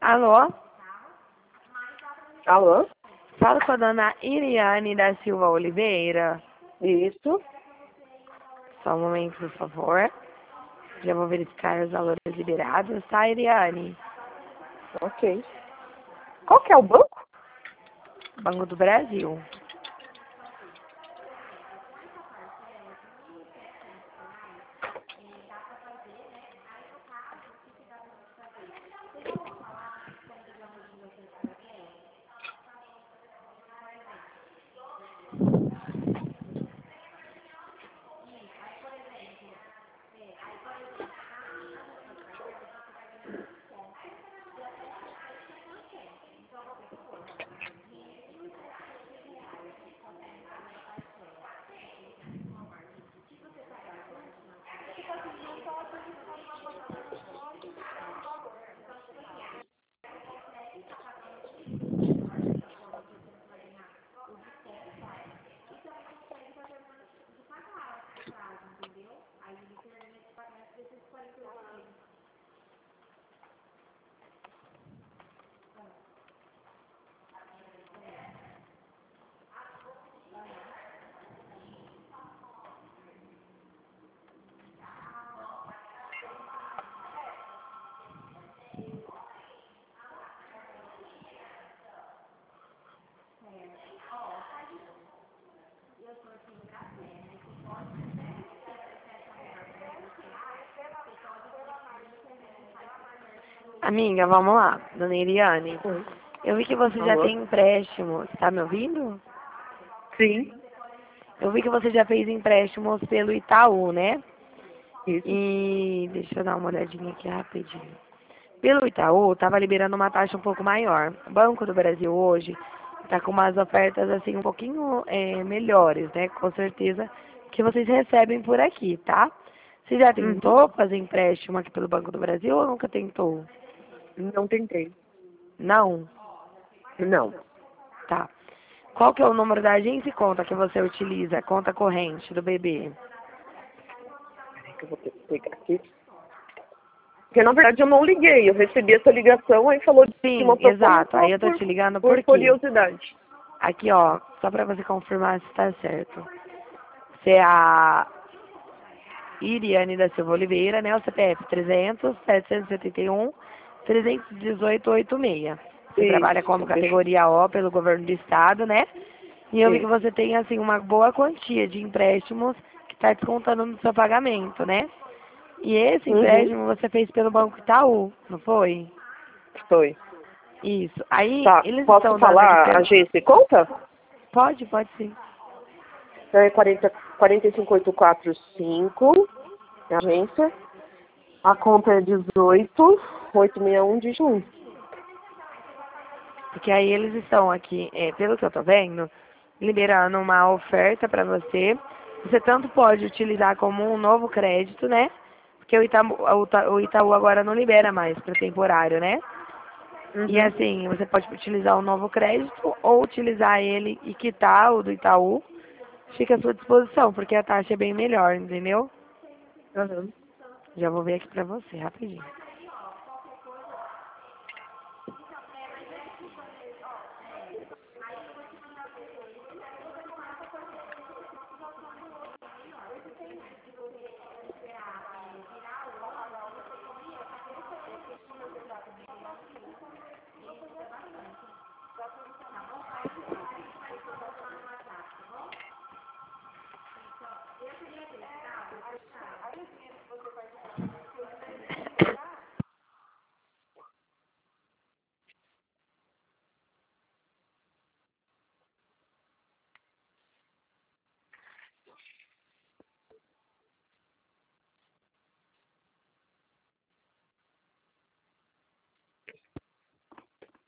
Alô? Alô? Falo com a dona Iriane da Silva Oliveira. Isso. Só um momento, por favor. Já vou verificar os valores liberados, tá, Iriane? Ok. Qual que é o banco? Banco do Brasil. Amiga, vamos lá, dona Iriane. Oi. Eu vi que você já Alô? tem empréstimo. Tá me ouvindo? Sim. Eu vi que você já fez empréstimos pelo Itaú, né? Isso. E deixa eu dar uma olhadinha aqui rapidinho. Pelo Itaú, estava liberando uma taxa um pouco maior. O Banco do Brasil hoje está com umas ofertas assim um pouquinho melhores, né? Com certeza que vocês recebem por aqui, tá? Você já Uhum. tentou fazer empréstimo aqui pelo Banco do Brasil ou nunca tentou? Não tentei. Não? Não. Tá. Qual que é o número da agência e conta que você utiliza? Conta corrente do bebê. Peraí que eu vou ter que pegar aqui. Porque, na verdade, eu não liguei. Eu recebi essa ligação, aí falou de Sim, uma proposta exato. Aí eu tô te ligando por por quê? curiosidade. Aqui, ó, só pra você confirmar se tá certo. Você é a Iriane da Silva Oliveira, né? O CPF 300-771-318-86. Você trabalha como Isso. categoria O pelo governo do estado, né? E eu vi que Isso. você tem, assim, uma boa quantia de empréstimos que está descontando no seu pagamento, né? E esse Uhum. empréstimo você fez pelo Banco Itaú, não foi? Foi. Isso. Aí, Tá. eles Posso estão dando de... falar a agência e conta? Pode sim. É 45845, a agência. A conta é 18861 de junho. Porque aí eles estão aqui, pelo que eu tô vendo, liberando uma oferta para você. Você tanto pode utilizar como um novo crédito, né? Porque o Itaú agora não libera mais para temporário, né? E Uhum. assim, você pode utilizar o novo crédito ou utilizar ele e quitar o do Itaú. Fica à sua disposição, porque a taxa é bem melhor, entendeu? Uhum. Já vou ver aqui pra você, rapidinho.